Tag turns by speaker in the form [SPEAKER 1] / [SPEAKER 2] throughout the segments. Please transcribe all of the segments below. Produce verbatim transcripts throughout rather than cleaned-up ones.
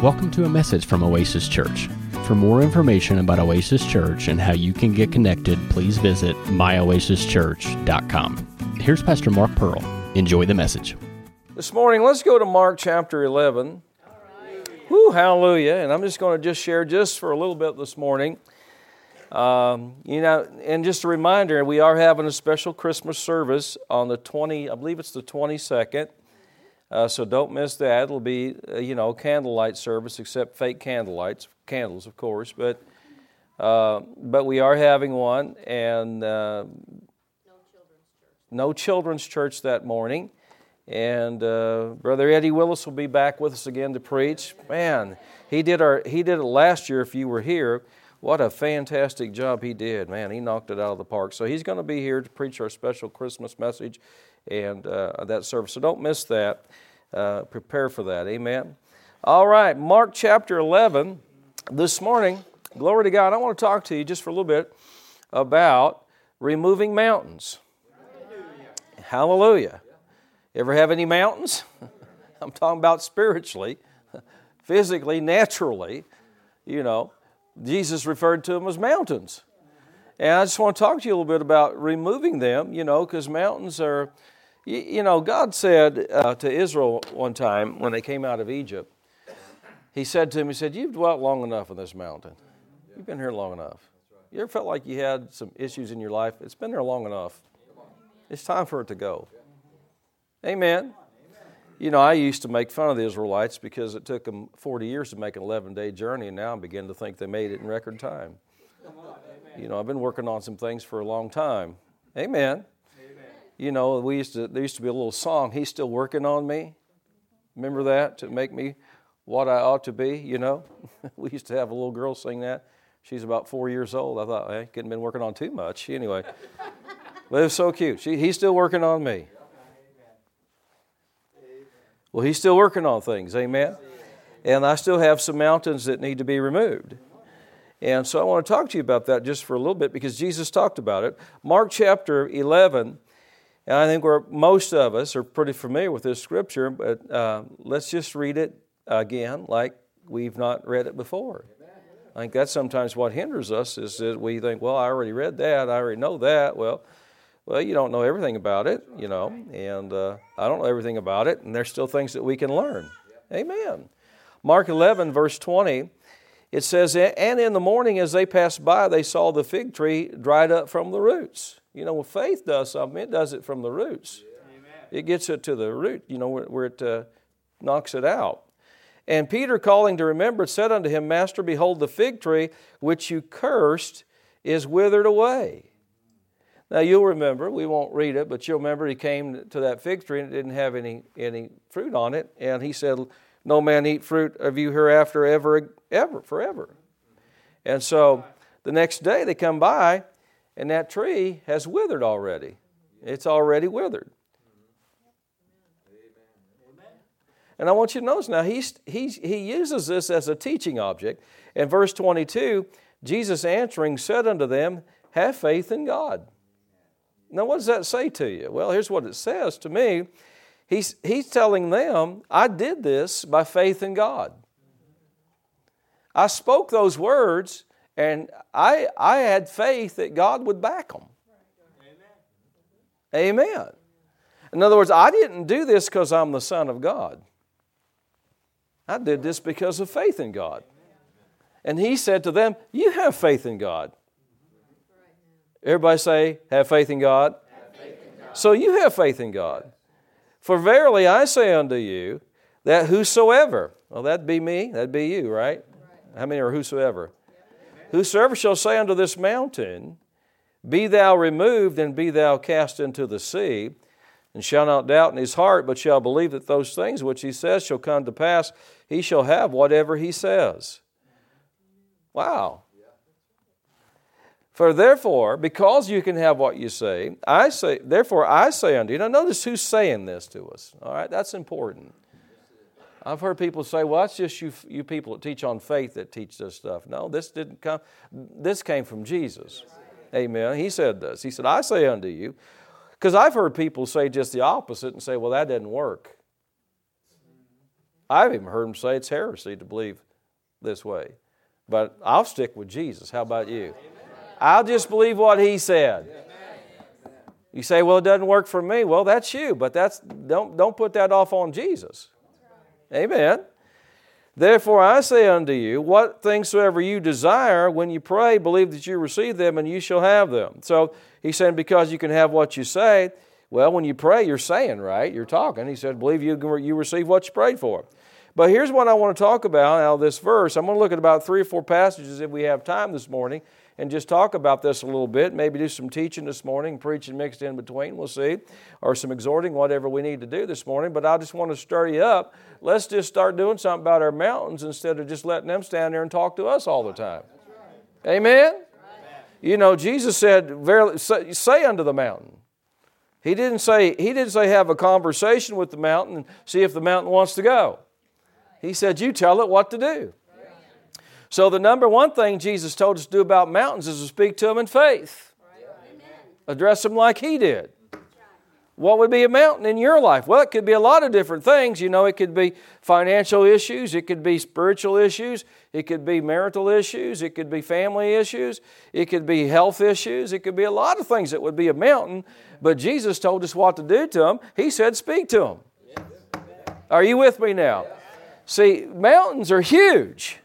[SPEAKER 1] Welcome to a message from Oasis Church. For more information about Oasis Church and how you can get connected, please visit my oasis church dot com. Here's Pastor Mark Pearl. Enjoy the message.
[SPEAKER 2] This morning, let's go to Mark chapter eleven. All right. Woo, hallelujah. And I'm just going to just share just for a little bit this morning. Um, you know, and just a reminder, we are having a special Christmas service on the twentieth, I believe it's the twenty-second. Uh, so don't miss that. It'll be, uh, you know, candlelight service, except fake candlelights, candles, of course. But uh, but we are having one, and uh, no children's church. No children's church that morning. And uh, Brother Eddie Willis will be back with us again to preach. Man, he did our he did it last year. If you were here, what a fantastic job he did. Man, he knocked it out of the park. So he's going to be here to preach our special Christmas message and uh, that service. So don't miss that. Uh, prepare for that. Amen. All right, Mark chapter eleven. This morning, glory to God, I want to talk to you just for a little bit about removing mountains. Hallelujah. Hallelujah. Ever have any mountains? I'm talking about spiritually, physically, naturally. You know, Jesus referred to them as mountains. And I just want to talk to you a little bit about removing them, you know, because mountains are... You know, God said uh, to Israel one time when they came out of Egypt, He said to him, He said, you've dwelt long enough on this mountain. You've been here long enough. You ever felt like you had some issues in your life? It's been there long enough. It's time for it to go. Amen. You know, I used to make fun of the Israelites because it took them forty years to make an eleven-day journey, and now I'm beginning to think they made it in record time. You know, I've been working on some things for a long time. Amen. You know, we used to. There used to be a little song, He's Still Working on Me. Remember that? To make me what I ought to be, you know. We used to have a little girl sing that. She's about four years old. I thought, hey, couldn't have been working on too much. Anyway. But it was so cute. She, he's still working on me. Well, He's still working on things. Amen. And I still have some mountains that need to be removed. And so I want to talk to you about that just for a little bit because Jesus talked about it. Mark chapter eleven. And I think we're, most of us are pretty familiar with this scripture, but uh, let's just read it again like we've not read it before. I think that's sometimes what hinders us is that we think, well, I already read that, I already know that. Well, well, you don't know everything about it, you know, and uh, I don't know everything about it, and there's still things that we can learn. Amen. Mark eleven, verse twenty, it says, and in the morning as they passed by, they saw the fig tree dried up from the roots. You know, when faith does something, it does it from the roots. Amen. It gets it to the root, you know, where, where it uh, knocks it out. And Peter, calling to remembrance, said unto him, Master, behold, the fig tree which you cursed is withered away. Now, you'll remember, we won't read it, but you'll remember he came to that fig tree and it didn't have any, any fruit on it. And he said, no man eat fruit of you hereafter ever, ever, forever. And so the next day they come by, and that tree has withered already. It's already withered. And I want you to notice now, he's, he's, he uses this as a teaching object. In verse twenty-two, Jesus answering said unto them, have faith in God. Now what does that say to you? Well, here's what it says to me. He's, he's telling them, I did this by faith in God. I spoke those words, and I I had faith that God would back them. Amen. Amen. In other words, I didn't do this because I'm the Son of God. I did this because of faith in God. And He said to them, you have faith in God. Everybody say, have faith in God. Have faith in God. So you have faith in God. For verily I say unto you, that whosoever, well that'd be me, that'd be you, right? How many are whosoever? Whosoever shall say unto this mountain, be thou removed and be thou cast into the sea, and shall not doubt in his heart, but shall believe that those things which he says shall come to pass, he shall have whatever he says. Wow. For therefore, because you can have what you say, I say, therefore I say unto you. Now notice who's saying this to us. All right, that's important. I've heard people say, well, that's just you, you people that teach on faith that teach this stuff. No, this didn't come. This came from Jesus. Amen. He said this. He said, I say unto you, because I've heard people say just the opposite and say, well, that didn't work. I've even heard them say it's heresy to believe this way. But I'll stick with Jesus. How about you? Amen. I'll just believe what He said. Amen. You say, well, it doesn't work for me. Well, that's you, but that's don't don't put that off on Jesus. Amen. Therefore I say unto you, what things soever you desire, when you pray, believe that you receive them, and you shall have them. So He's saying because you can have what you say, well, when you pray, you're saying, right? You're talking. He said, believe you you receive what you prayed for. But here's what I want to talk about out of this verse. I'm going to look at about three or four passages if we have time this morning and just talk about this a little bit. Maybe do some teaching this morning, preaching mixed in between, we'll see, or some exhorting, whatever we need to do this morning. But I just want to stir you up. Let's just start doing something about our mountains instead of just letting them stand there and talk to us all the time. Right. Amen? Right. You know, Jesus said, "Verily, say, say unto the mountain." He didn't say, He didn't say have a conversation with the mountain and see if the mountain wants to go. He said, you tell it what to do. So the number one thing Jesus told us to do about mountains is to speak to them in faith. Address them like He did. What would be a mountain in your life? Well, it could be a lot of different things. You know, it could be financial issues. It could be spiritual issues. It could be marital issues. It could be family issues. It could be health issues. It could be a lot of things that would be a mountain. But Jesus told us what to do to them. He said, speak to them. Are you with me now? See, mountains are huge.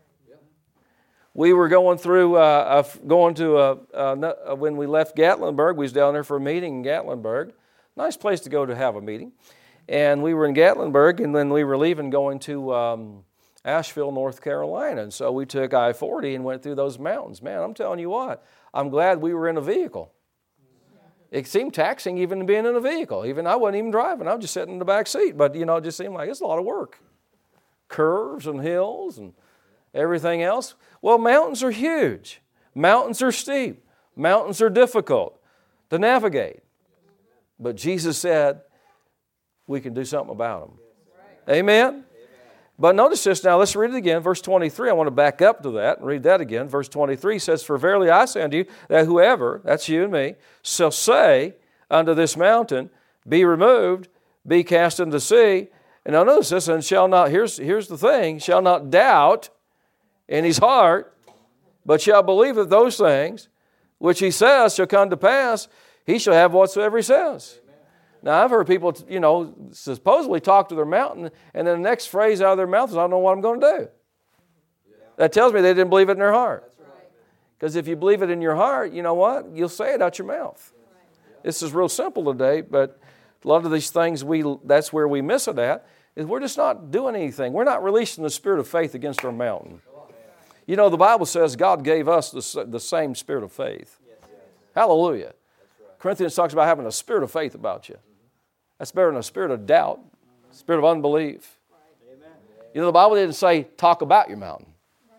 [SPEAKER 2] We were going through, uh, a, going to, a, a, when we left Gatlinburg, we was down there for a meeting in Gatlinburg. Nice place to go to have a meeting. And we were in Gatlinburg, and then we were leaving going to um, Asheville, North Carolina. And so we took I forty and went through those mountains. Man, I'm telling you what, I'm glad we were in a vehicle. It seemed taxing even being in a vehicle. Even I wasn't even driving. I was just sitting in the back seat. But, you know, it just seemed like it's a lot of work. Curves and hills and everything else. Well, mountains are huge. Mountains are steep. Mountains are difficult to navigate. But Jesus said we can do something about them. Amen? Amen? But notice this now. Let's read it again. Verse twenty-three. I want to back up to that and read that again. Verse twenty-three says, for verily I say unto you, that whoever, that's you and me, shall say unto this mountain, be removed, be cast into the sea. And now notice this, and shall not, here's, here's the thing, shall not doubt in his heart, but shall believe that those things which he says shall come to pass, he shall have whatsoever he says. Amen. Now, I've heard people, you know, supposedly talk to their mountain, and then the next phrase out of their mouth is, I don't know what I'm going to do. Yeah. That tells me they didn't believe it in their heart. Because right. If you believe it in your heart, you know what? You'll say it out your mouth. Right. This is real simple today, but a lot of these things, we that's where we miss it at, is we're just not doing anything. We're not releasing the spirit of faith against our mountain. You know, the Bible says God gave us the, the same spirit of faith. Yes, yes. Hallelujah. Right. Corinthians talks about having a spirit of faith about you. That's better than a spirit of doubt, spirit of unbelief. Right. Amen. You know, the Bible didn't say talk about your mountain.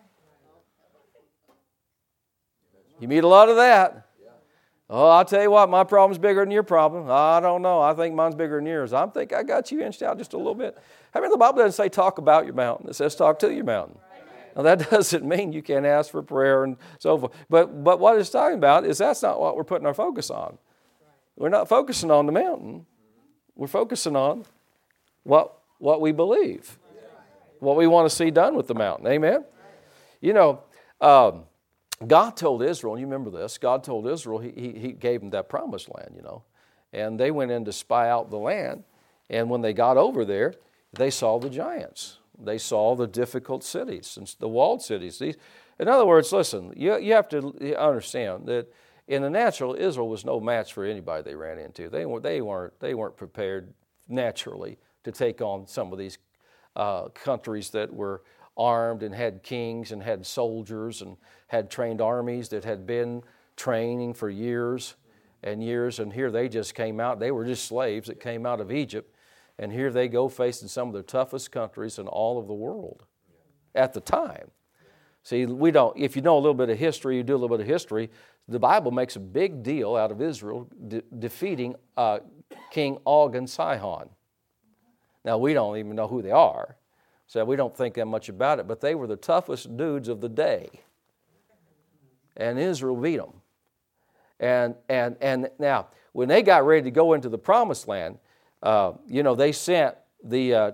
[SPEAKER 2] You meet a lot of that. Oh, I'll tell you what, my problem's bigger than your problem. I don't know. I think mine's bigger than yours. I think I got you inched out just a little bit. I mean, the Bible doesn't say talk about your mountain. It says talk to your mountain. Now, that doesn't mean you can't ask for prayer and so forth. But, but what it's talking about is that's not what we're putting our focus on. We're not focusing on the mountain. We're focusing on what, what we believe, what we want to see done with the mountain. Amen? You know, um, God told Israel, and you remember this, God told Israel, he, he, he gave them that promised land, you know. And they went in to spy out the land. And when they got over there, they saw the giants. They saw the difficult cities, and the walled cities. These, in other words, listen, you, you have to understand that in the natural, Israel was no match for anybody they ran into. They, were, they, weren't, they weren't prepared naturally to take on some of these uh, countries that were armed and had kings and had soldiers and had trained armies that had been training for years and years. And here they just came out. They were just slaves that came out of Egypt. And here they go facing some of the toughest countries in all of the world at the time. See, we don't, if you know a little bit of history, you do a little bit of history, the Bible makes a big deal out of Israel de- defeating uh, King Og and Sihon. Now, we don't even know who they are, so we don't think that much about it, but they were the toughest dudes of the day. And Israel beat them. And, and, and now, when they got ready to go into the promised land, Uh, you know, they sent the uh,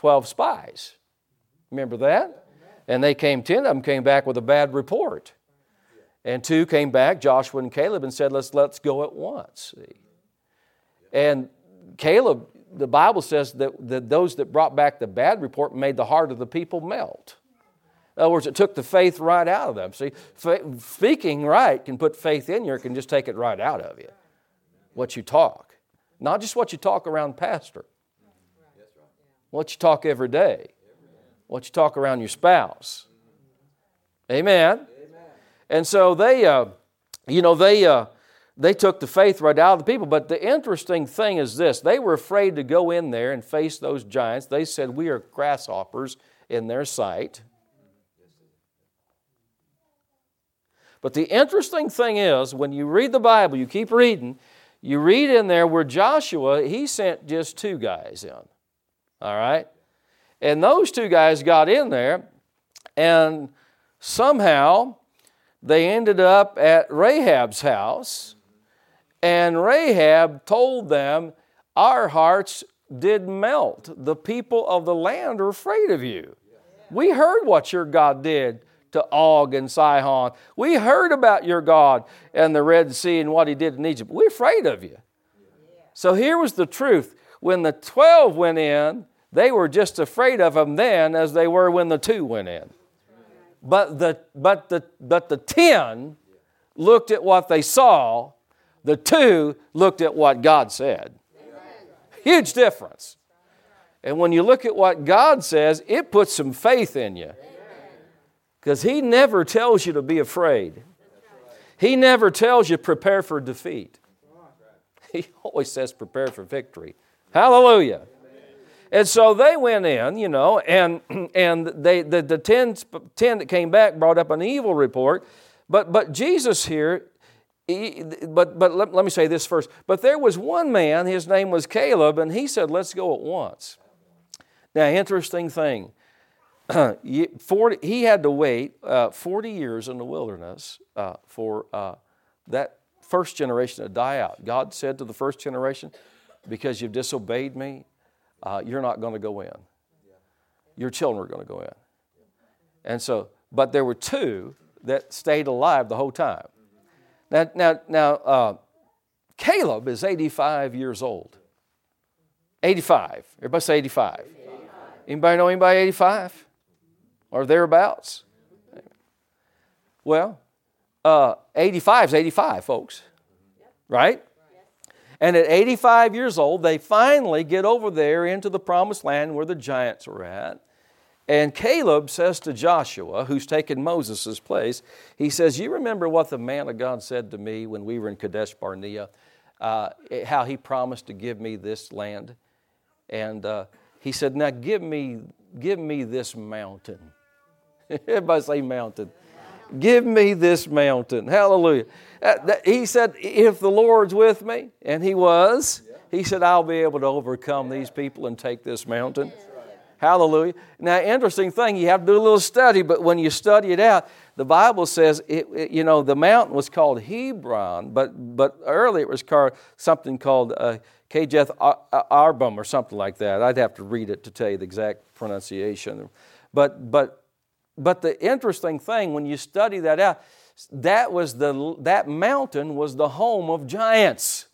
[SPEAKER 2] twelve spies. Remember that? And they came, ten of them came back with a bad report. And two came back, Joshua and Caleb, and said, let's, let's go at once. See? And Caleb, the Bible says that, that those that brought back the bad report made the heart of the people melt. In other words, it took the faith right out of them. See, speaking right can put faith in you, or it can just take it right out of you. What you talk. Not just what you talk around pastor. What you talk every day. What you talk around your spouse. Amen. And so they, uh, you know, they... Uh, They took the faith right out of the people. But the interesting thing is this. They were afraid to go in there and face those giants. They said, we are grasshoppers in their sight. But the interesting thing is, when you read the Bible, you keep reading, you read in there where Joshua, he sent just two guys in. All right? And those two guys got in there, and somehow they ended up at Rahab's house. And Rahab told them, our hearts did melt. The people of the land are afraid of you. We heard what your God did to Og and Sihon. We heard about your God and the Red Sea and what He did in Egypt. We're afraid of you. So here was the truth. When the twelve went in, they were just afraid of them then as they were when the two went in. But the, but the, but the ten looked at what they saw. The two looked at what God said. Huge difference. And when you look at what God says, it puts some faith in you. Because He never tells you to be afraid. He never tells you prepare for defeat. He always says prepare for victory. Hallelujah. And so they went in, you know, and and they the, the ten, ten that came back brought up an evil report. But but Jesus here, he, but but let, let me say this first. But there was one man, his name was Caleb, and he said, let's go at once. Now, interesting thing. forty, he had to wait uh, forty years in the wilderness uh, for uh, that first generation to die out. God said to the first generation, because you've disobeyed me, uh, you're not going to go in. Your children are going to go in. And so, but there were two that stayed alive the whole time. Now, now, now uh, Caleb is eighty-five years old. eighty-five. Everybody say eighty-five. eighty-five. Anybody know anybody eighty-five? Or thereabouts? Well, uh, eighty-five is eighty-five, folks. Right? And at eighty-five years old, they finally get over there into the promised land where the giants were at. And Caleb says to Joshua, who's taken Moses' place, he says, you remember what the man of God said to me when we were in Kadesh Barnea, uh, how he promised to give me this land? And uh, he said, now give me, give me this mountain. Everybody say mountain. Give me this mountain. Hallelujah. Uh, that, he said, if the Lord's with me, and He was, He said, I'll be able to overcome these people and take this mountain. Hallelujah. Now, interesting thing, you have to do a little study, but when you study it out, the Bible says, it, it, you know, the mountain was called Hebron, but but earlier it was called something called uh, Kajeth Arbum or something like that. I'd have to read it to tell you the exact pronunciation. But but but the interesting thing, when you study that out, that was the that mountain was the home of giants.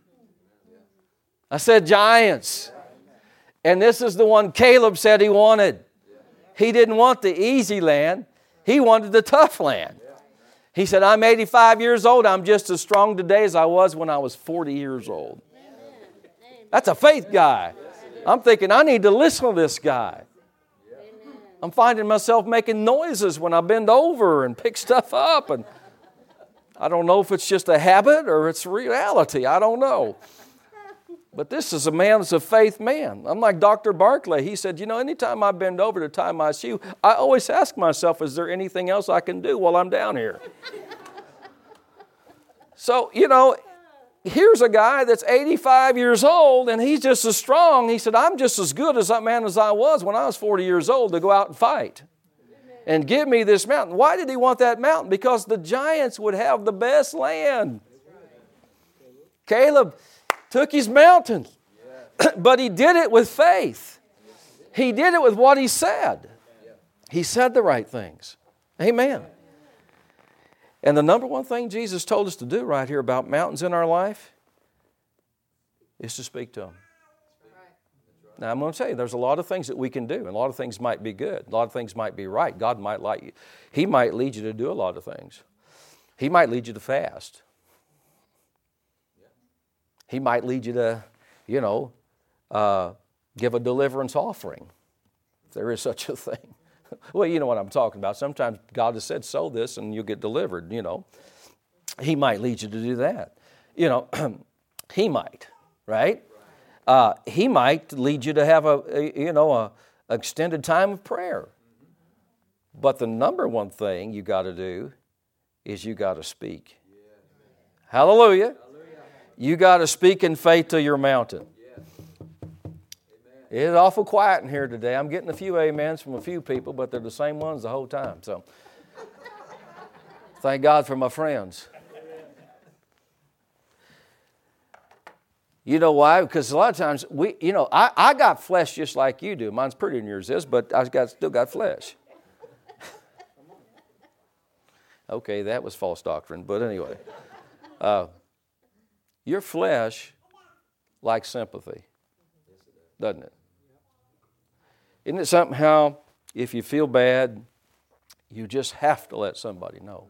[SPEAKER 2] I said giants. And this is the one Caleb said he wanted. He didn't want the easy land. He wanted the tough land. He said, I'm eighty-five years old. I'm just as strong today as I was when I was forty years old. That's a faith guy. I'm thinking, I need to listen to this guy. I'm finding myself making noises when I bend over and pick stuff up. And I don't know if it's just a habit or it's reality. I don't know. But this is a man that's a faith man. I'm like Doctor Barclay. He said, you know, anytime I bend over to tie my shoe, I always ask myself, is there anything else I can do while I'm down here? So, you know, here's a guy that's eighty-five years old, and he's just as strong. He said, I'm just as good as that man as I was when I was forty years old to go out and fight. And give me this mountain. Why did he want that mountain? Because the giants would have the best land. Caleb took his mountain, but he did it with faith. He did it with what He said. He said the right things. Amen. And the number one thing Jesus told us to do right here about mountains in our life is to speak to them. Now, I'm going to tell you, there's a lot of things that we can do, and a lot of things might be good. A lot of things might be right. God might like you. He might lead you to do a lot of things. He might lead you to fast. He might lead you to, you know, uh, give a deliverance offering, if there is such a thing. Well, you know what I'm talking about. Sometimes God has said, sow this and you'll get delivered, you know. He might lead you to do that. You know, He might, right? Uh, he might lead you to have a, a you know, a extended time of prayer. But the number one thing you got to do is you got to speak. Hallelujah. You got to speak in faith to your mountain. It's awful quiet in here today. I'm getting a few amens from a few people, but they're the same ones the whole time. So, thank God for my friends. You know why? Because a lot of times, we, you know, I, I got flesh just like you do. Mine's prettier than yours is, but I got still got flesh. Okay, that was false doctrine, but anyway. Uh, your flesh likes sympathy, doesn't it? Isn't it something how if you feel bad, you just have to let somebody know?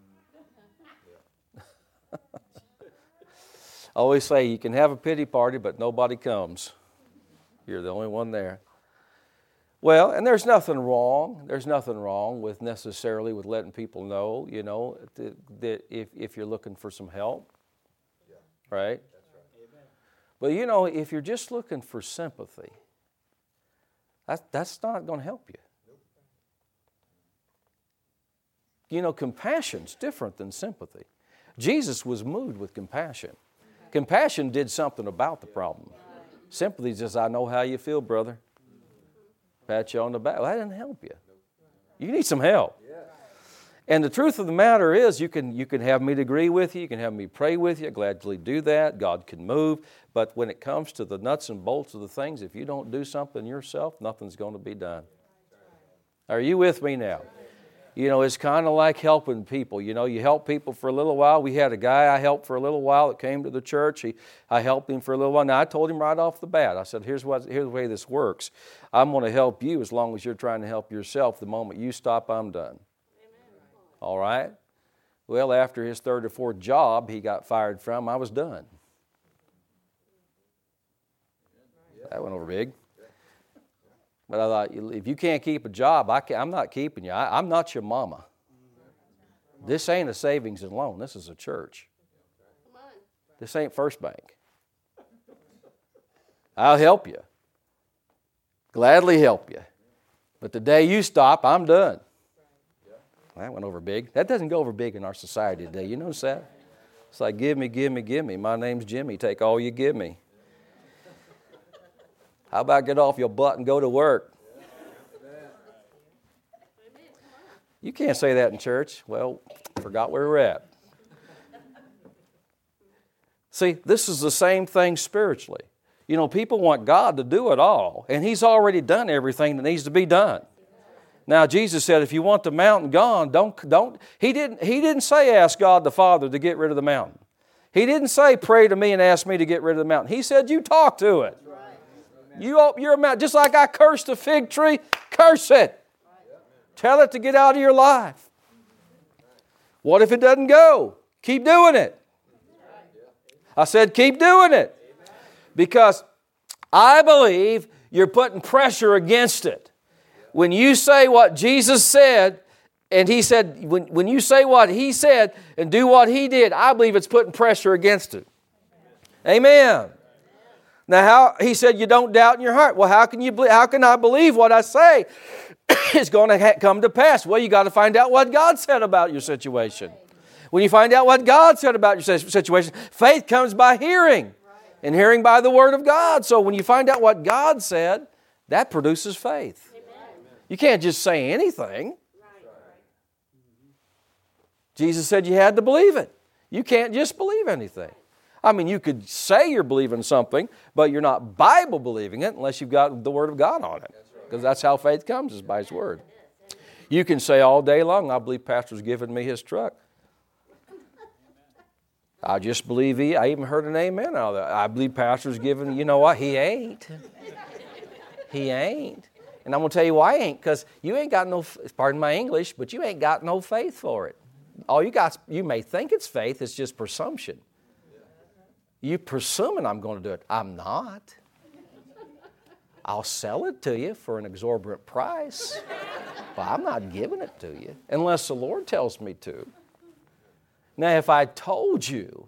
[SPEAKER 2] I always say you can have a pity party, but nobody comes. You're the only one there. Well, and there's nothing wrong. There's nothing wrong with necessarily with letting people know, you know, that, that if, if you're looking for some help, yeah. Right? That's right. Amen. But, you know, if you're just looking for sympathy, that, that's not going to help you. Nope. You know, compassion's different than sympathy. Jesus was moved with compassion. Compassion did something about the problem. Sympathy is just, I know how you feel, brother. Pat you on the back. Well, that didn't help you. You need some help. And the truth of the matter is, you can you can have me to agree with you. You can have me pray with you. I gladly do that. God can move. But when it comes to the nuts and bolts of the things, if you don't do something yourself, nothing's going to be done. Are you with me now? You know, it's kind of like helping people. You know, you help people for a little while. We had a guy I helped for a little while that came to the church. He, I helped him for a little while. Now, I told him right off the bat, I said, here's, what, here's the way this works. I'm going to help you as long as you're trying to help yourself. The moment you stop, I'm done. Amen. All right? Well, after his third or fourth job he got fired from, I was done. That went over big. But I thought, if you can't keep a job, I can't, I'm not keeping you. I, I'm not your mama. This ain't a savings and loan. This is a church. This ain't First Bank. I'll help you. Gladly help you. But the day you stop, I'm done. That went over big. That doesn't go over big in our society today. You notice that? It's like, give me, give me, give me. My name's Jimmy. Take all you give me. How about get off your butt and go to work? You can't say that in church. Well, forgot where we're at. See, this is the same thing spiritually. You know, people want God to do it all, and He's already done everything that needs to be done. Now, Jesus said, if you want the mountain gone, don't, don't, He didn't, He didn't say ask God the Father to get rid of the mountain. He didn't say pray to me and ask me to get rid of the mountain. He said you talk to it. You, you're a mountain. Just like I cursed the fig tree, curse it. Tell it to get out of your life. What if it doesn't go? Keep doing it. I said keep doing it. Because I believe you're putting pressure against it. When you say what Jesus said, and He said, when, when you say what He said and do what He did, I believe it's putting pressure against it. Amen. Now, how He said you don't doubt in your heart. Well, how can you? How can I believe what I say is going to ha- come to pass? Well, you got to find out what God said about your situation. When you find out what God said about your situation, faith comes by hearing, and hearing by the Word of God. So when you find out what God said, that produces faith. You can't just say anything. Jesus said you had to believe it. You can't just believe anything. I mean, you could say you're believing something, but you're not Bible believing it unless you've got the Word of God on it. That's right. because that's how faith comes, is by His Word. You can say all day long, I believe Pastor's given me his truck. I just believe he, I even heard an amen out of that. I believe Pastor's given, you know what, he ain't. He ain't. And I'm going to tell you why he ain't, because you ain't got no, pardon my English, but you ain't got no faith for it. All you got, you may think it's faith, it's just presumption. You presuming I'm going to do it. I'm not. I'll sell it to you for an exorbitant price, but I'm not giving it to you unless the Lord tells me to. Now, if I told you,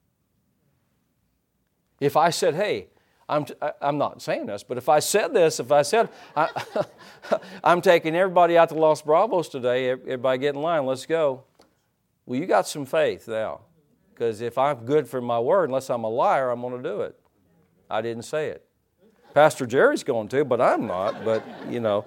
[SPEAKER 2] if I said, hey, I'm, t- I'm not saying this, but if I said this, if I said, I, I'm taking everybody out to Los Bravos today, everybody get in line, let's go. Well, you got some faith now, because if I'm good for my word, unless I'm a liar, I'm going to do it. I didn't say it. Pastor Jerry's going to, but I'm not, but, you know.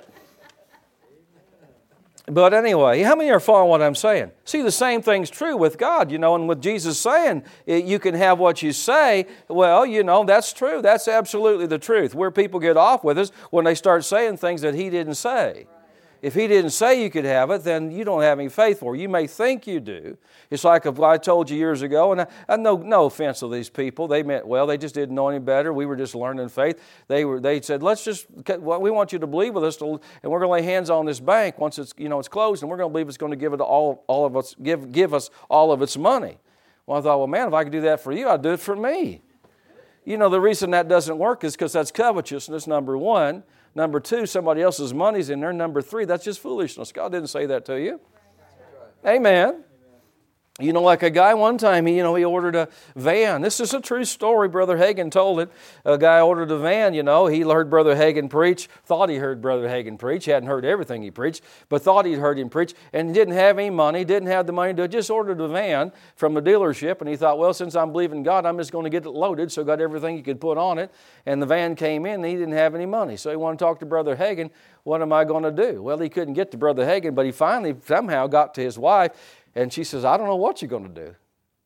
[SPEAKER 2] But anyway, how many are following what I'm saying? See, the same thing's true with God, you know, and with Jesus saying you can have what you say, well, you know, that's true. That's absolutely the truth. Where people get off with us when they start saying things that He didn't say. If He didn't say you could have it, then you don't have any faith for it. You may think you do. It's like what I told you years ago, and I, I know no offense to these people. They meant well. They just didn't know any better. We were just learning faith. They were. They said, "Let's just. Well, we want you to believe with us, to, and we're going to lay hands on this bank once it's you know it's closed, and we're going to believe it's going to give it all all of us give give us all of its money." Well, I thought, well, man, if I could do that for you, I'd do it for me. You know, the reason that doesn't work is because that's covetousness. Number one. Number two, somebody else's money's in there. Number three, that's just foolishness. God didn't say that to you. Amen. You know, like a guy one time, he, you know, he ordered a van. This is a true story. Brother Hagin told it. A guy ordered a van, you know. He heard Brother Hagin preach, thought he heard Brother Hagin preach. He hadn't heard everything he preached, but thought he'd heard him preach, and he didn't have any money, didn't have the money to do it, just ordered a van from a dealership, and he thought, well, since I'm believing God, I'm just going to get it loaded, so got everything he could put on it, and the van came in, and he didn't have any money. So he wanted to talk to Brother Hagin, what am I going to do? Well, he couldn't get to Brother Hagin, but he finally somehow got to his wife, and she says, I don't know what you're going to do.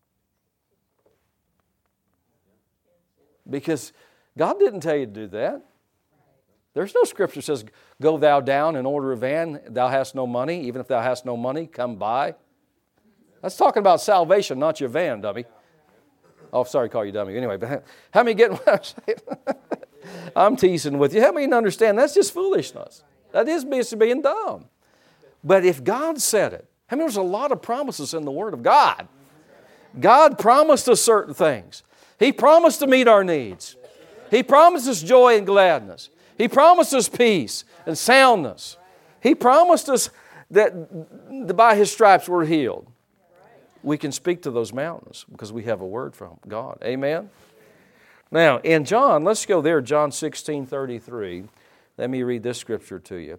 [SPEAKER 2] Because God didn't tell you to do that. There's no scripture that says, go thou down and order a van, thou hast no money, even if thou hast no money, come buy. That's talking about salvation, not your van, dummy. Oh, sorry to call you dummy. Anyway, but how many get what I'm saying? I'm teasing with you. How many understand that's just foolishness? That is being dumb. But if God said it, I mean, there's a lot of promises in the Word of God. God promised us certain things. He promised to meet our needs. He promised us joy and gladness. He promised us peace and soundness. He promised us that by His stripes we're healed. We can speak to those mountains because we have a word from God. Amen? Now, in John, let's go there, John sixteen thirty-three. Let me read this scripture to you.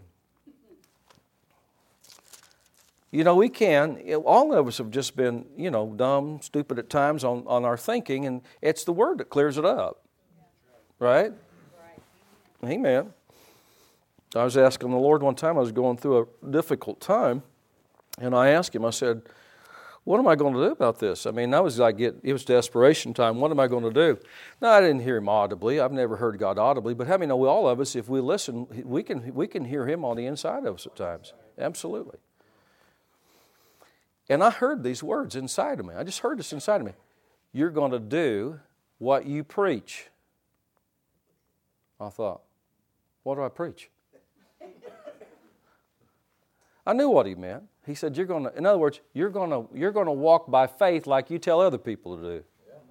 [SPEAKER 2] You know, we can, all of us have just been, you know, dumb, stupid at times on, on our thinking, and it's the Word that clears it up. Right? Right. Amen. I was asking the Lord one time, I was going through a difficult time, and I asked Him, I said, what am I going to do about this? I mean, I was like, it was desperation time. What am I going to do? No, I didn't hear Him audibly. I've never heard God audibly, but how many know all of us, if we listen, we can we can hear Him on the inside of us at times. Absolutely. And I heard these words inside of me. I just heard this inside of me. You're going to do what you preach. I thought, what do I preach? I knew what He meant. He said, you're going to, in other words, you're going to, you're going to walk by faith like you tell other people to do.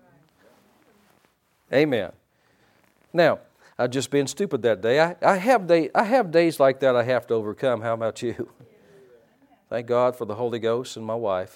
[SPEAKER 2] Amen. Now, I've just been stupid that day. I, I, have day, I have days like that I have to overcome. How about you? Thank God for the Holy Ghost and my wife.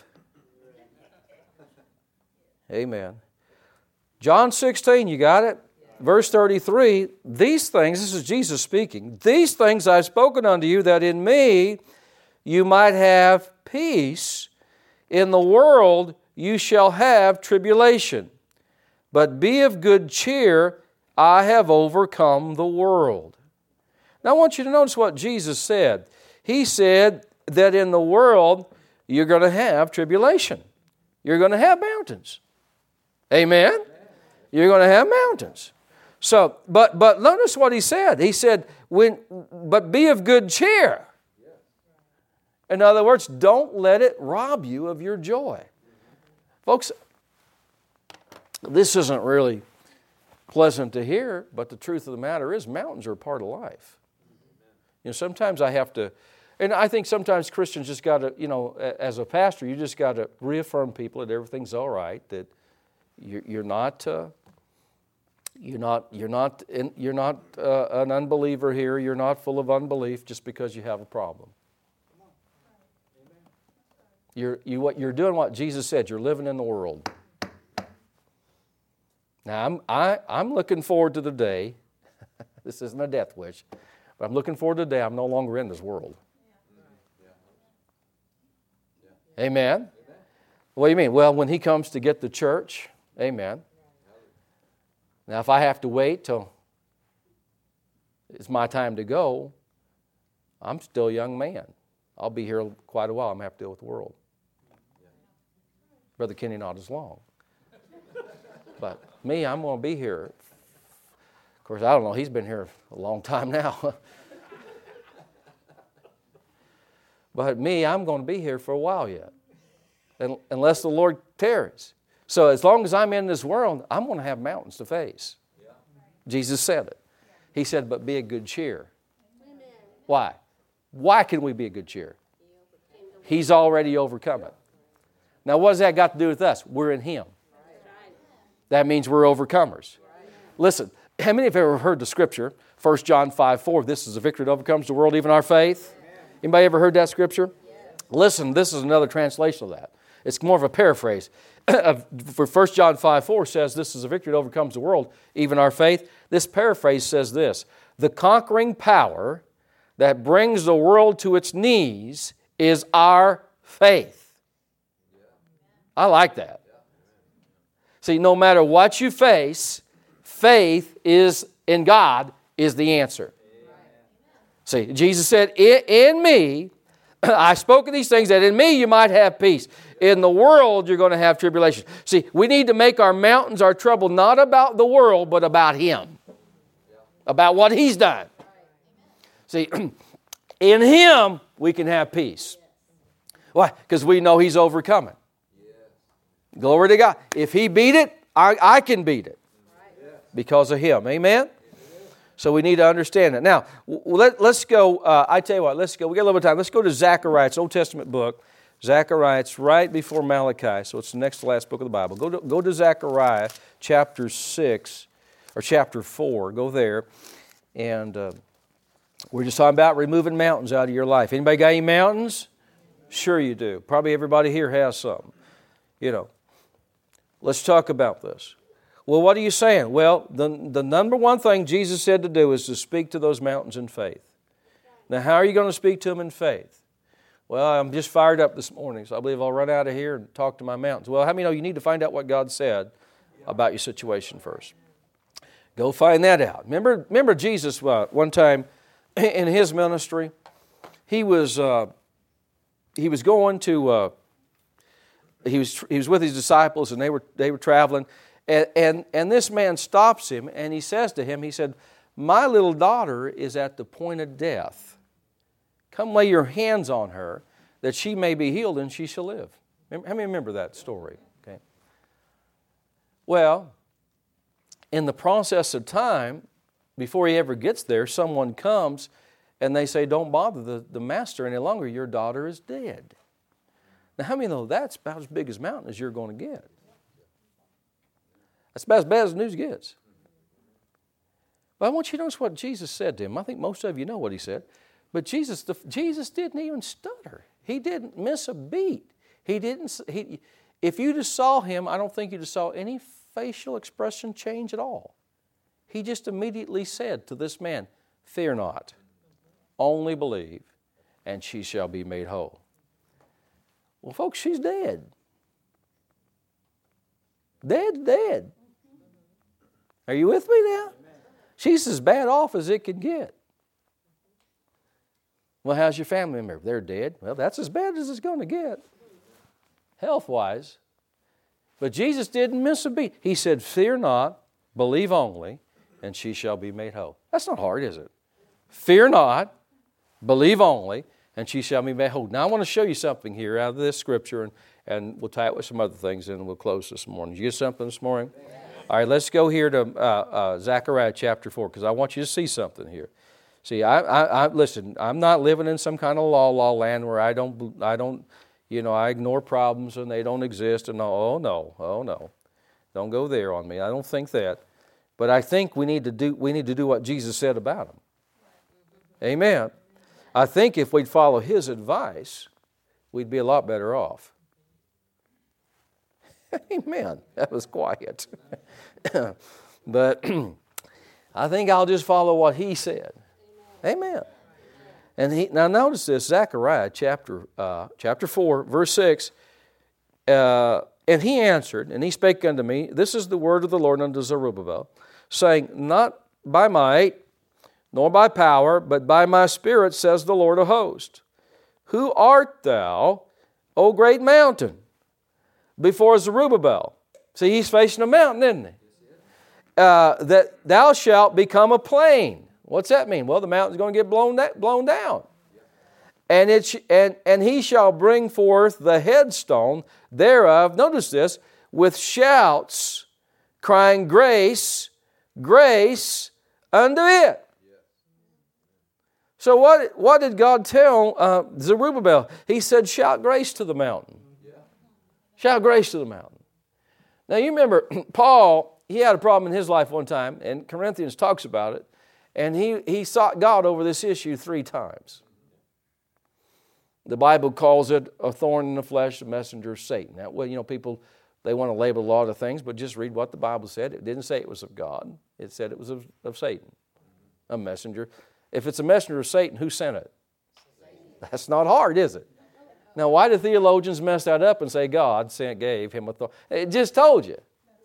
[SPEAKER 2] Amen. John sixteen, you got it? Verse thirty-three, these things, this is Jesus speaking, these things I've spoken unto you, that in me you might have peace. In the world you shall have tribulation. But be of good cheer, I have overcome the world. Now I want you to notice what Jesus said. He said that in the world you're going to have tribulation. You're going to have mountains. Amen? You're going to have mountains. So, but but notice what he said. He said, "When, but be of good cheer." In other words, don't let it rob you of your joy. Folks, this isn't really pleasant to hear, but the truth of the matter is mountains are a part of life. You know, sometimes I have to, and I think sometimes Christians just got to, you know, as a pastor, you just got to reaffirm people that everything's all right, that you're, you're not... Uh, You're not, you're not, in, you're not uh, an unbeliever here. You're not full of unbelief just because you have a problem. You're, you, what, you're doing what Jesus said. You're living in the world. Now, I'm, I, I'm looking forward to the day, this isn't a death wish, but I'm looking forward to the day I'm no longer in this world. Amen? What do you mean? Well, when He comes to get the church, amen. Now, if I have to wait till it's my time to go, I'm still a young man. I'll be here quite a while. I'm going to have to deal with the world. Brother Kenny, not as long. But me, I'm going to be here. Of course, I don't know. He's been here a long time now. But me, I'm going to be here for a while yet, unless the Lord tarries. So as long as I'm in this world, I'm going to have mountains to face. Yeah. Jesus said it. He said, but be of good cheer. Amen. Why? Why can we be of good cheer? He's already overcome it. Now what has that got to do with us? We're in Him. That means we're overcomers. Listen, how many of you have ever heard the scripture, First John five four, this is the victory that overcomes the world, even our faith? Anybody ever heard that scripture? Listen, this is another translation of that. It's more of a paraphrase. For First John five four says, this is a victory that overcomes the world, even our faith. This paraphrase says this: the conquering power that brings the world to its knees is our faith. I like that. See, no matter what you face, faith is in God is the answer. See, Jesus said, in, in me, I spoke of these things that in me you might have peace. In the world you're going to have tribulation. See, we need to make our mountains, our trouble, not about the world, but about Him. About what He's done. See, in Him we can have peace. Why? Because we know He's overcoming. Glory to God. If He beat it, I, I can beat it. Because of Him. Amen? So we need to understand it. Now, let, let's go, uh, I tell you what, let's go, we got a little bit of time. Let's go to Zechariah, it's Old Testament book. Zechariah, it's right before Malachi, so it's the next to last book of the Bible. Go to, go to Zechariah chapter six, or chapter four, go there. And uh, we're just talking about removing mountains out of your life. Anybody got any mountains? Sure you do. Probably everybody here has some. You know, let's talk about this. Well, what are you saying? Well, the, the number one thing Jesus said to do is to speak to those mountains in faith. Now, how are you going to speak to them in faith? Well, I'm just fired up this morning, so I believe I'll run out of here and talk to my mountains. Well, how many know you need to find out what God said about your situation first? Go find that out. Remember, remember Jesus, uh, one time in His ministry, He was uh, He was going to, uh, he was he was with His disciples, and they were they were traveling. And, and, and this man stops him, and he says to him, he said, my little daughter is at the point of death. Come lay your hands on her, that she may be healed and she shall live. Remember, how many remember that story? Okay. Well, in the process of time, before he ever gets there, someone comes and they say, don't bother the, the master any longer, your daughter is dead. Now, how many know that's about as big as mountain as you're going to get? That's about as bad as the news gets. But I want you to notice what Jesus said to him. I think most of you know what He said. But Jesus, the, Jesus didn't even stutter. He didn't miss a beat. He didn't. He, if you just saw Him, I don't think you just saw any facial expression change at all. He just immediately said to this man, fear not, only believe, and she shall be made whole. Well, folks, she's dead. Dead, dead. Are you with me now? She's as bad off as it can get. Well, how's your family member? They're dead. Well, that's as bad as it's going to get, health-wise. But Jesus didn't miss a beat. He said, fear not, believe only, and she shall be made whole. That's not hard, is it? Fear not, believe only, and she shall be made whole. Now I want to show you something here out of this scripture, and, and we'll tie it with some other things, and we'll close this morning. Did you get something this morning? Amen. All right, let's go here to uh, uh, Zechariah chapter four, because I want you to see something here. See, I, I, I listen. I'm not living in some kind of law, law land where I don't, I don't, you know, I ignore problems and they don't exist. And oh no, oh no, don't go there on me. I don't think that, but I think we need to do, we need to do what Jesus said about them. Amen. I think if we'd follow His advice, we'd be a lot better off. Amen. That was quiet. But I think I'll just follow what He said. Amen. And he, now notice this, Zechariah chapter uh, chapter four, verse six. Uh, and he answered, and he spake unto me, this is the word of the Lord unto Zerubbabel, saying, not by might, nor by power, but by my Spirit, says the Lord of hosts. Who art thou, O great mountain? Before Zerubbabel. See, he's facing a mountain, isn't he? Uh, that thou shalt become a plain. What's that mean? Well, the mountain's going to get blown, da- blown down. And, it sh- and, and he shall bring forth the headstone thereof, notice this, with shouts, crying, grace, grace unto it. So what, what did God tell uh, Zerubbabel? He said, shout grace to the mountain. Shout grace to the mountain. Now you remember, Paul, he had a problem in his life one time, and Corinthians talks about it, and he, he sought God over this issue three times. The Bible calls it a thorn in the flesh, a messenger of Satan. Now, well, you know, people, they want to label a lot of things, but just read what the Bible said. It didn't say it was of God. It said it was of, of Satan, a messenger. If it's a messenger of Satan, who sent it? That's not hard, is it? Now, why do theologians mess that up and say God sent, gave him authority? It just told you.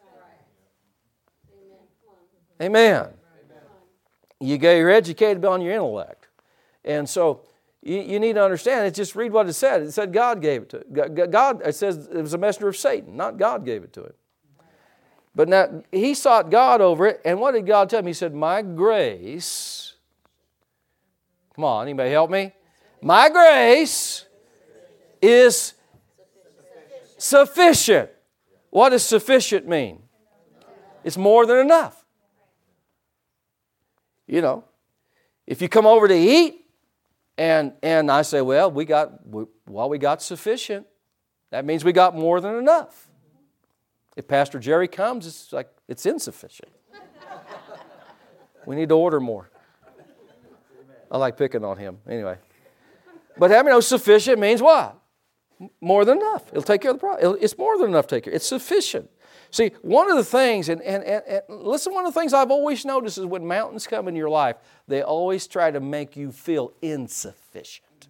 [SPEAKER 2] Amen. You get, you're educated on your intellect. And so you, you need to understand it. Just read what it said. It said God gave it to it. God, it says it was a messenger of Satan, not God gave it to him. But now, he sought God over it, and what did God tell him? He said, my grace, come on, anybody help me? My grace is sufficient. What does sufficient mean? It's more than enough. You know, if you come over to eat and and I say, well, we got we, well, we got sufficient. That means we got more than enough. If Pastor Jerry comes, it's like it's insufficient. We need to order more. I like picking on him. Anyway. But having no sufficient means what? More than enough. It'll take care of the problem. It's more than enough to take care. It's sufficient. See, one of the things, and, and, and, and listen, one of the things I've always noticed is when mountains come in your life, they always try to make you feel insufficient.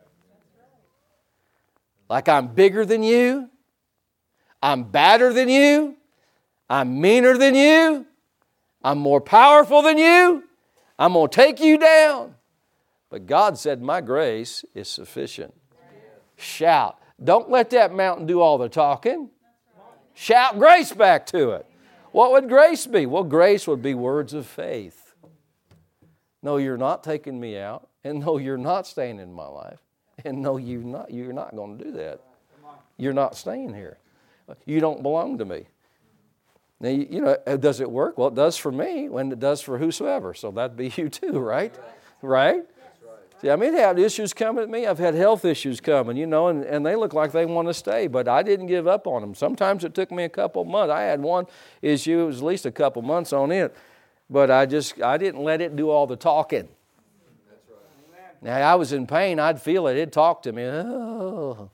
[SPEAKER 2] Like I'm bigger than you, I'm badder than you, I'm meaner than you, I'm more powerful than you, I'm going to take you down. But God said, my grace is sufficient. Shout. Don't let that mountain do all the talking. Shout grace back to it. What would grace be? Well, grace would be words of faith. No, you're not taking me out. And no, you're not staying in my life. And no, you're not, you're not going to do that. You're not staying here. You don't belong to me. Now, you, you know, does it work? Well, it does for me when it does for whosoever. So that'd be you too, right? Right? See, I mean, I had issues come at me. I've had health issues coming, you know, and, and they look like they want to stay, but I didn't give up on them. Sometimes it took me a couple of months. I had one issue, it was at least a couple months on it, but I just, I didn't let it do all the talking. That's right. Now, I was in pain. I'd feel it. It'd talk to me. Oh.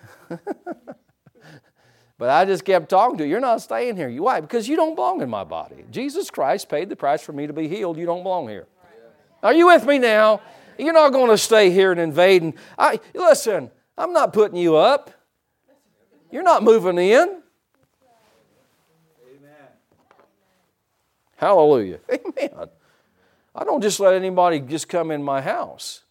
[SPEAKER 2] But I just kept talking to you. You're not staying here. Why? Because you don't belong in my body. Jesus Christ paid the price for me to be healed. You don't belong here. Are you with me now? You're not going to stay here and invade. And I, listen, I'm not putting you up. You're not moving in. Amen. Hallelujah. Amen. I don't just let anybody just come in my house.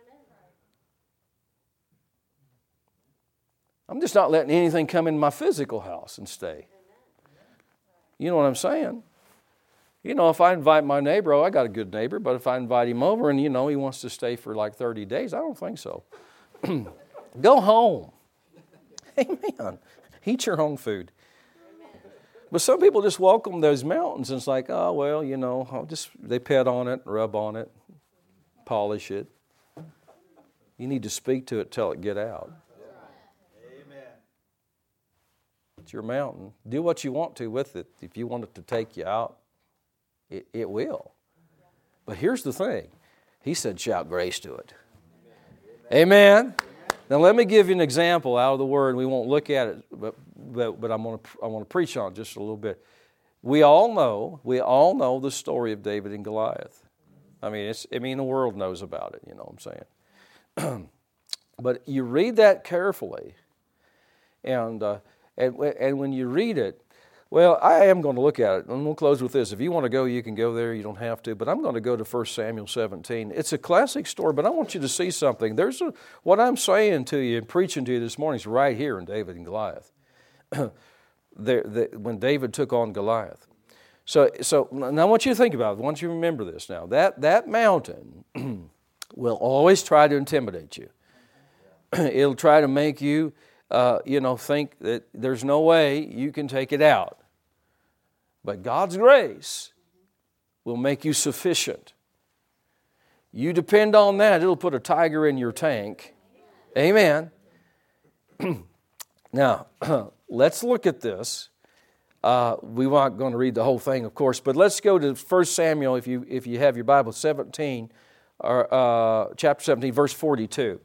[SPEAKER 2] I'm just not letting anything come in my physical house and stay. You know what I'm saying? You know, if I invite my neighbor, oh, I got a good neighbor, but if I invite him over and, you know, he wants to stay for like thirty days, I don't think so. Go home. Amen. Eat your own food. But some people just welcome those mountains and it's like, oh, well, you know, I'll just they pet on it, rub on it, polish it. You need to speak to it till it get out.
[SPEAKER 3] Amen.
[SPEAKER 2] It's your mountain. Do what you want to with it. If you want it to take you out, it, it will. But here's the thing. He said, shout grace to it. Amen. Now let me give you an example out of the Word. We won't look at it, but but, but I'm going to I want to preach on it just a little bit. We all know we all know the story of David and Goliath. I mean, it's I mean the world knows about it. You know what I'm saying? But you read that carefully, and uh, and and when you read it, well, I am going to look at it, and we'll close with this. If you want to go, you can go there. You don't have to. But I'm going to go to First Samuel seventeen. It's a classic story, but I want you to see something. There's a, what I'm saying to you and preaching to you this morning is right here in David and Goliath. there, the, when David took on Goliath. So, so now I want you to think about it. I want you to remember this now. That, that mountain will always try to intimidate you. It'll try to make you, uh, you know, think that there's no way you can take it out. But God's grace will make you sufficient. You depend on that, it'll put a tiger in your tank. Amen. Now, let's look at this. Uh, we aren't going to read the whole thing, of course, but let's go to First Samuel, if you if you have your Bible, seventeen, or uh, chapter seventeen, verse forty-two.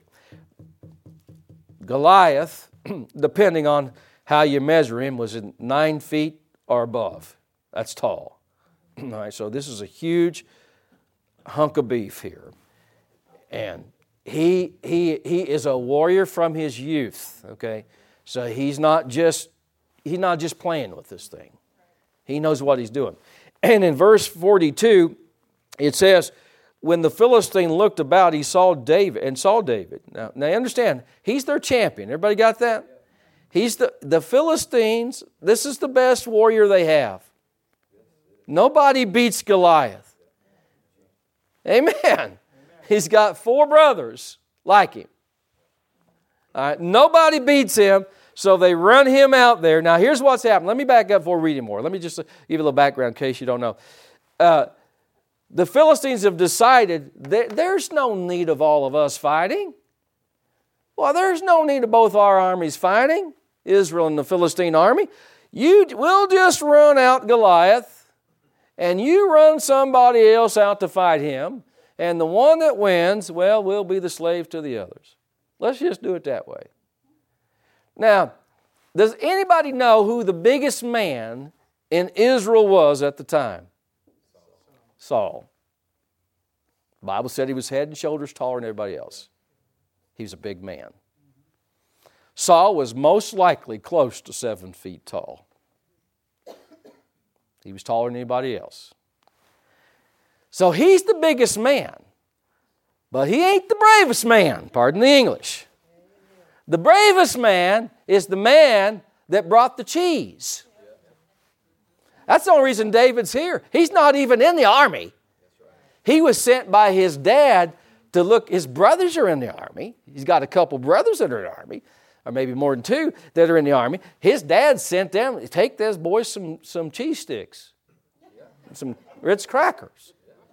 [SPEAKER 2] Goliath, depending on how you measure him, was in nine feet or above. That's tall. All right, so this is a huge hunk of beef here. And he he he is a warrior from his youth, okay? So he's not just he's not just playing with this thing. He knows what he's doing. And in verse forty-two, it says, when the Philistine looked about, he saw David and saw David. Now, now understand, he's their champion. Everybody got that? He's the, the Philistines, this is the best warrior they have. Nobody beats Goliath. Amen. Amen. He's got four brothers like him. All right, nobody beats him, so they run him out there. Now, here's what's happened. Let me back up before reading more. Let me just give you a little background in case you don't know. Uh, the Philistines have decided that there's no need of all of us fighting. Well, there's no need of both our armies fighting, Israel and the Philistine army. You, we'll just run out Goliath, and you run somebody else out to fight him, and the one that wins, well, we'll be the slave to the others. Let's just do it that way. Now, does anybody know who the biggest man in Israel was at the time? Saul. The Bible said he was head and shoulders taller than everybody else. He was a big man. Saul was most likely close to seven feet tall. He was taller than anybody else. So he's the biggest man. But he ain't the bravest man, pardon the English. The bravest man is the man that brought the cheese. That's the only reason David's here. He's not even in the army. He was sent by his dad to look. His brothers are in the army. He's got a couple brothers that are in the army, or maybe more than two that are in the army. His dad sent them, take those boys some, some cheese sticks, some Ritz crackers.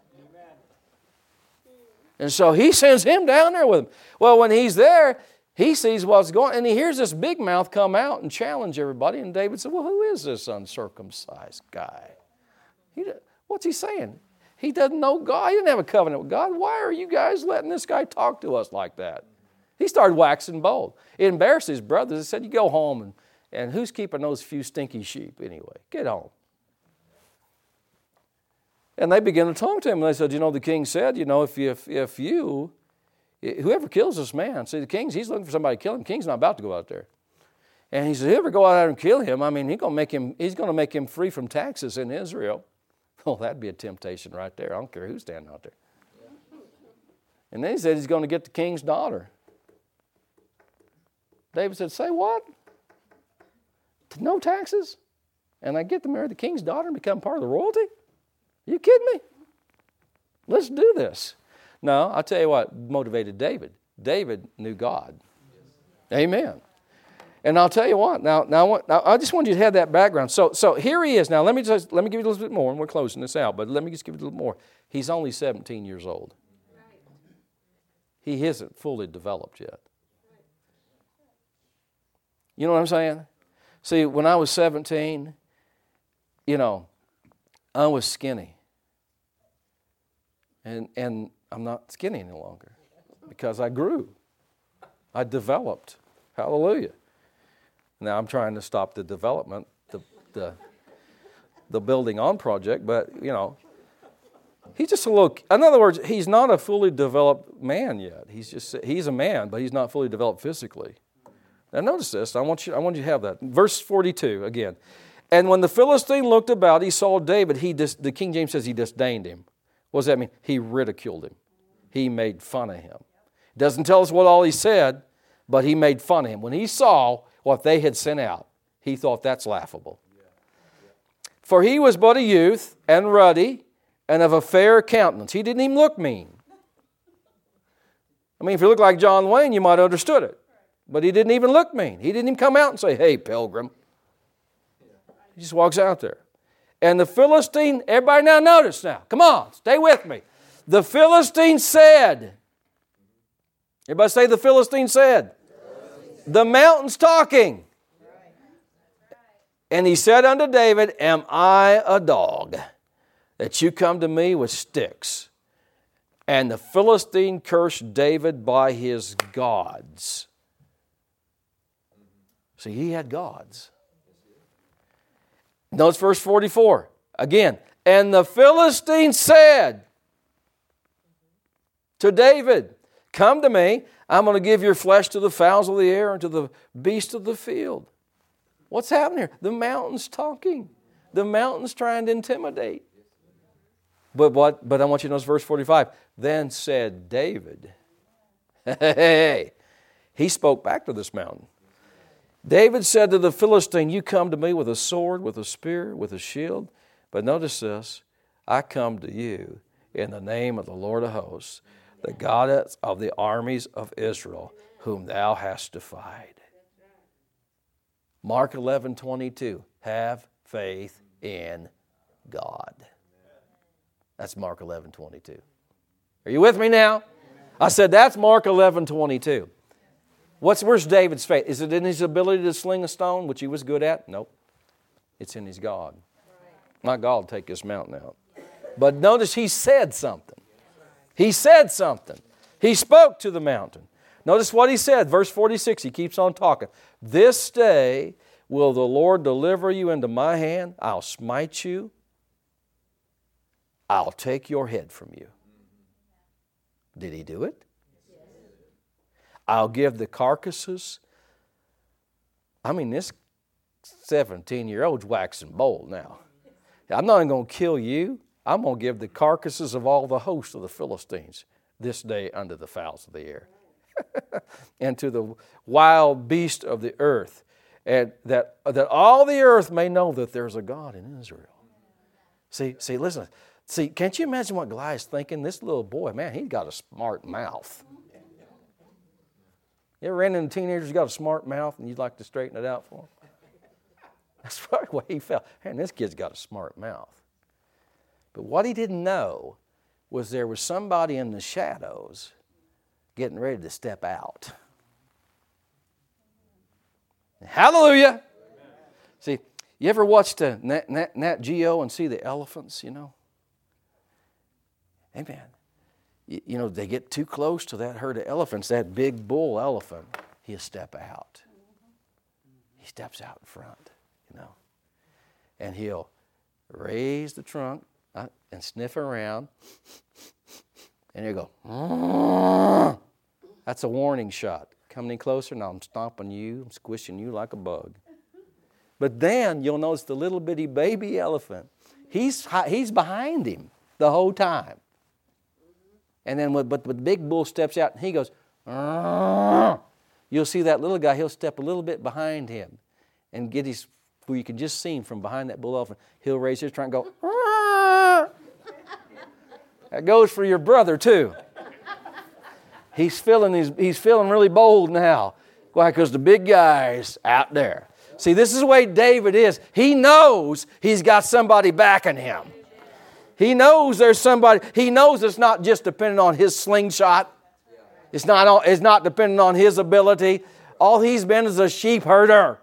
[SPEAKER 2] And so he sends him down there with him. Well, when he's there, he sees what's going on, and he hears this big mouth come out and challenge everybody. And David said, well, who is this uncircumcised guy? He, what's he saying? He doesn't know God. He didn't have a covenant with God. Why are you guys letting this guy talk to us like that? He started waxing bold. It embarrassed his brothers. He said, you go home, and, and who's keeping those few stinky sheep anyway? Get home. And they began to talk to him. And they said, you know, the king said, you know, if you, if, if you, whoever kills this man, see, the king's, he's looking for somebody to kill him. The king's not about to go out there. And he said, whoever go out there and kill him, I mean, he's going to make him, he's going to make him free from taxes in Israel. Oh, that'd be a temptation right there. I don't care who's standing out there. And then he said he's going to get the king's daughter. David said, say what? No taxes? And I get to marry the king's daughter and become part of the royalty? You kidding me? Let's do this. No, I'll tell you what motivated David. David knew God. Amen. And I'll tell you what. Now, now, I, want, now I just want you to have that background. So, so here he is. Now, let me just let me give you a little bit more, and we're closing this out. But let me just give you a little more. He's only seventeen years old. He isn't fully developed yet. You know what I'm saying? See, when I was seventeen, you know, I was skinny. And and I'm not skinny any longer because I grew. I developed. Hallelujah. Now I'm trying to stop the development, the the, the building on project, but, you know, he's just a little, in other words, he's not a fully developed man yet. He's just, he's a man, but he's not fully developed physically. Now notice this. I want you, I want you to have that. Verse forty-two again. And when the Philistine looked about, he saw David. He dis, the King James says he disdained him. What does that mean? He ridiculed him. He made fun of him. It doesn't tell us what all he said, but he made fun of him. When he saw what they had sent out, he thought that's laughable. For he was but a youth and ruddy and of a fair countenance. He didn't even look mean. I mean, if he looked like John Wayne, you might have understood it. But he didn't even look mean. He didn't even come out and say, "Hey, pilgrim." He just walks out there. And the Philistine, everybody now notice now. Come on, stay with me. The Philistine said, everybody say the Philistine said. The mountain's talking. And he said unto David, "Am I a dog, that you come to me with sticks?" And the Philistine cursed David by his gods. See, he had gods. Notice verse forty-four. Again, and the Philistine said to David, "Come to me, I'm going to give your flesh to the fowls of the air and to the beasts of the field." What's happening here? The mountain's talking. The mountain's trying to intimidate. But what? But I want you to notice verse forty-five. Then said David, hey, he spoke back to this mountain. David said to the Philistine, "You come to me with a sword, with a spear, with a shield. But notice this, I come to you in the name of the Lord of hosts, the God of the armies of Israel, whom thou hast defied." Mark eleven twenty-two, have faith in God. That's Mark eleven twenty-two. Are you with me now? I said that's Mark eleven twenty-two. What's, where's David's faith? Is it in his ability to sling a stone, which he was good at? Nope. It's in his God. My God will take this mountain out. But notice he said something. He said something. He spoke to the mountain. Notice what he said. Verse forty-six, he keeps on talking. "This day will the Lord deliver you into my hand. I'll smite you. I'll take your head from you." Did he do it? "I'll give the carcasses." I mean, this seventeen-year-old's waxing bold now. "I'm not even going to kill you. I'm going to give the carcasses of all the hosts of the Philistines this day unto the fowls of the air and to the wild beast of the earth, and that, that all the earth may know that there's a God in Israel." See, see, listen. See, can't you imagine what Goliath's thinking? This little boy, man, he's got a smart mouth. You ever ran into teenagers who's got a smart mouth and you'd like to straighten it out for him? That's probably why he felt, man, this kid's got a smart mouth. But what he didn't know was there was somebody in the shadows getting ready to step out. Hallelujah! Amen. See, you ever watched uh, Nat, Nat, Nat Geo and see the elephants, you know? Amen. You, you know, they get too close to that herd of elephants, that big bull elephant, he'll step out. He steps out in front, you know. And he'll raise the trunk uh, and sniff around. And he'll go, that's a warning shot. Come any closer, now I'm stomping you, I'm squishing you like a bug. But then you'll notice the little bitty baby elephant, he's, he's behind him the whole time. And then, when, but the big bull steps out and he goes, Arr! You'll see that little guy, he'll step a little bit behind him and get his, where you can just see him from behind that bull elephant. He'll raise his trunk and go, Arr! That goes for your brother too. He's feeling he's, he's feeling really bold now. Why? Because the big guy's out there. See, this is the way David is. He knows he's got somebody backing him. He knows there's somebody. He knows it's not just dependent on his slingshot. It's not, it's not dependent on his ability. All he's been is a sheep herder.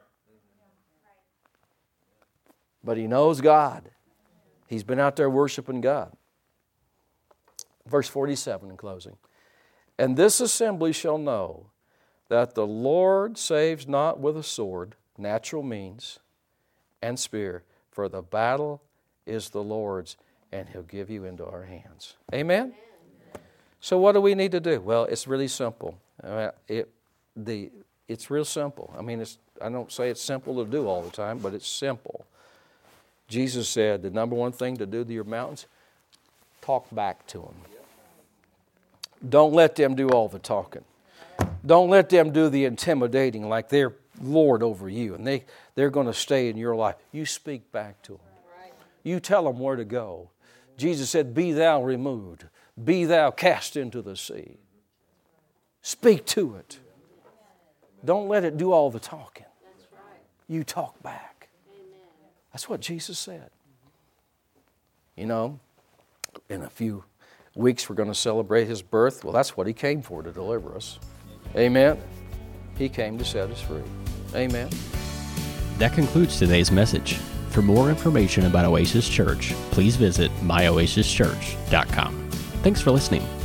[SPEAKER 2] But he knows God. He's been out there worshiping God. Verse forty-seven in closing. And this assembly shall know that the Lord saves not with a sword, natural means, and spear, for the battle is the Lord's, and He'll give you into our hands. Amen? So what do we need to do? Well, it's really simple. Uh, it, the, it's real simple. I mean, it's, I don't say it's simple to do all the time, but it's simple. Jesus said the number one thing to do to your mountains, talk back to them. Don't let them do all the talking. Don't let them do the intimidating like they're Lord over you and they, they're going to stay in your life. You speak back to them. You tell them where to go. Jesus said, be thou removed. Be thou cast into the sea. Speak to it. Don't let it do all the talking. You talk back. That's what Jesus said. You know, in a few weeks we're going to celebrate His birth. Well, that's what He came for, to deliver us. Amen. He came to set us free. Amen.
[SPEAKER 1] That concludes today's message. For more information about Oasis Church, please visit my oasis church dot com. Thanks for listening.